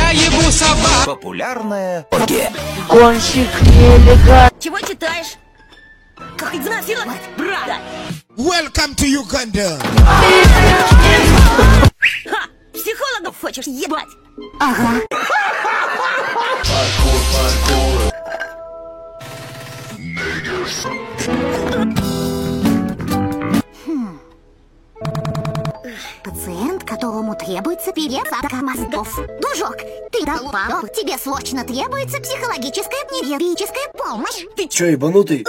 я ебу собак. Популярная оргия. Гонщик нелегал. Чего читаешь? Как изнасиловать брата? Welcome to Uganda. Ха! Психологов хочешь ебать? Ага. Пациент, которому требуется пересадка мозгов. Дружок, ты долбанул. Тебе срочно требуется психологическая пневмическая помощь. Ты чё, ебанутый?